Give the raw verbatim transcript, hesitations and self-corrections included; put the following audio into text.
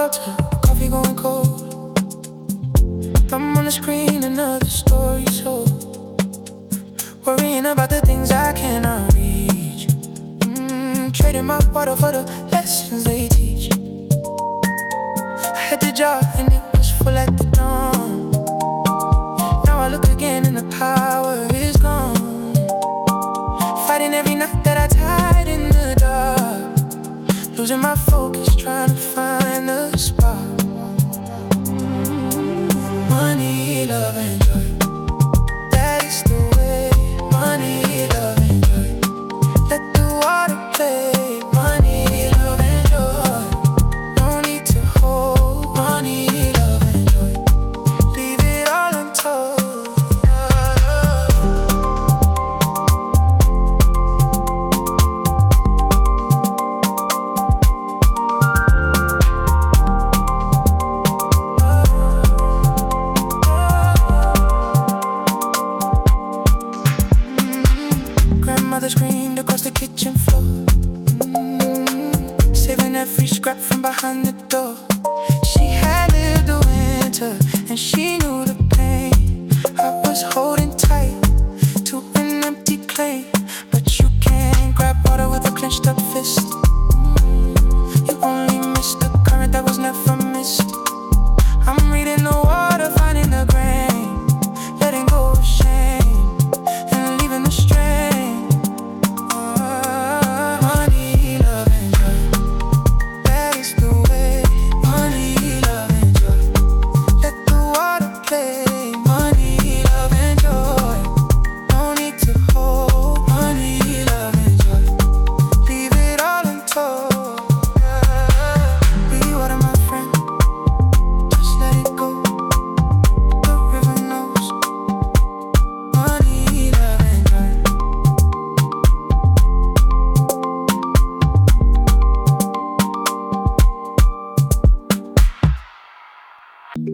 water, coffee going cold. I'm on the screen, another story sold. Worrying about the things I cannot reach. mm, Trading my water for the lessons they teach. I had the jar and it was full at the dawn. Now I look again and the power is gone. Fighting every night that I tied in the dark. Losing my focus, trying to find the spot. Money, love, and joy, that is the way. Money, love, and joy, let the water play. Money, love, and joy, no need to hold. Money, love, and joy, leave it all untold. Mother screamed across the kitchen floor, mm, saving every scrap from behind the door. She had lived the winter and she knew the pain. I was holding tight to an empty clay, but you can't grab water with a clenched up